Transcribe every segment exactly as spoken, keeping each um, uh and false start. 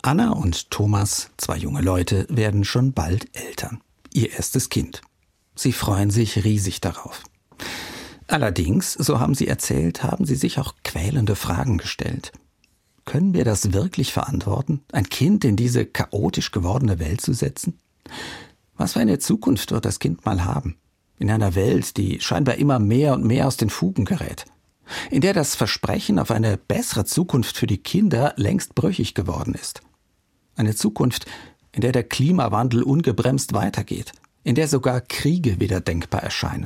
Anna und Thomas, zwei junge Leute, werden schon bald Eltern. Ihr erstes Kind. Sie freuen sich riesig darauf. Allerdings, so haben sie erzählt, haben sie sich auch quälende Fragen gestellt. Können wir das wirklich verantworten, ein Kind in diese chaotisch gewordene Welt zu setzen? Was für eine Zukunft wird das Kind mal haben? In einer Welt, die scheinbar immer mehr und mehr aus den Fugen gerät. In der das Versprechen auf eine bessere Zukunft für die Kinder längst brüchig geworden ist. Eine Zukunft, in der der Klimawandel ungebremst weitergeht, in der sogar Kriege wieder denkbar erscheinen.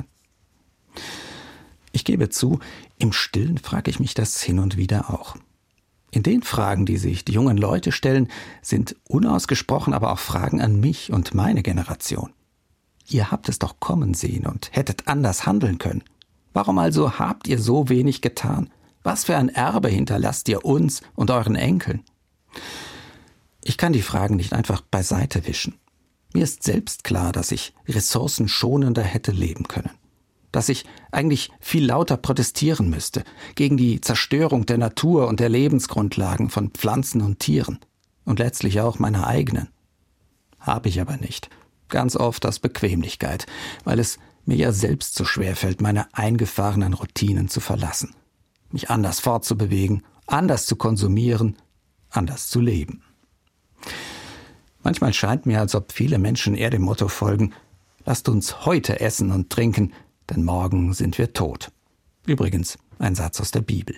Ich gebe zu, im Stillen frage ich mich das hin und wieder auch. In den Fragen, die sich die jungen Leute stellen, sind unausgesprochen aber auch Fragen an mich und meine Generation. Ihr habt es doch kommen sehen und hättet anders handeln können. Warum also habt ihr so wenig getan? Was für ein Erbe hinterlasst ihr uns und euren Enkeln? Ich kann die Fragen nicht einfach beiseite wischen. Mir ist selbst klar, dass ich ressourcenschonender hätte leben können. Dass ich eigentlich viel lauter protestieren müsste gegen die Zerstörung der Natur und der Lebensgrundlagen von Pflanzen und Tieren und letztlich auch meiner eigenen. Habe ich aber nicht. Ganz oft aus Bequemlichkeit, weil es mir ja selbst so schwer fällt, meine eingefahrenen Routinen zu verlassen, mich anders fortzubewegen, anders zu konsumieren, anders zu leben. Manchmal scheint mir, als ob viele Menschen eher dem Motto folgen: Lasst uns heute essen und trinken, denn morgen sind wir tot. Übrigens ein Satz aus der Bibel.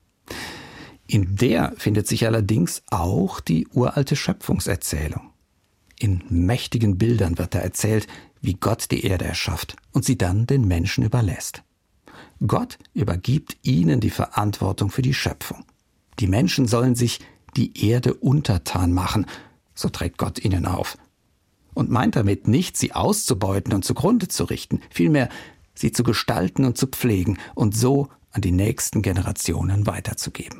In der findet sich allerdings auch die uralte Schöpfungserzählung. In mächtigen Bildern wird da erzählt, wie Gott die Erde erschafft und sie dann den Menschen überlässt. Gott übergibt ihnen die Verantwortung für die Schöpfung. Die Menschen sollen sich die Erde untertan machen, so trägt Gott ihnen auf. Und meint damit nicht, sie auszubeuten und zugrunde zu richten, vielmehr sie zu gestalten und zu pflegen und so an die nächsten Generationen weiterzugeben.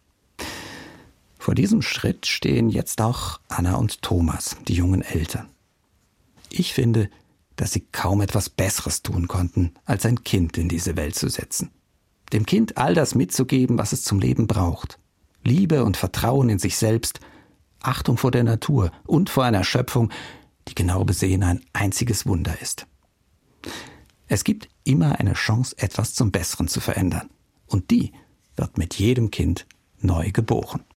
Vor diesem Schritt stehen jetzt auch Anna und Thomas, die jungen Eltern. Ich finde, dass sie kaum etwas Besseres tun konnten, als ein Kind in diese Welt zu setzen. Dem Kind all das mitzugeben, was es zum Leben braucht. Liebe und Vertrauen in sich selbst, Achtung vor der Natur und vor einer Schöpfung, die genau besehen ein einziges Wunder ist. Es gibt immer eine Chance, etwas zum Besseren zu verändern. Und die wird mit jedem Kind neu geboren.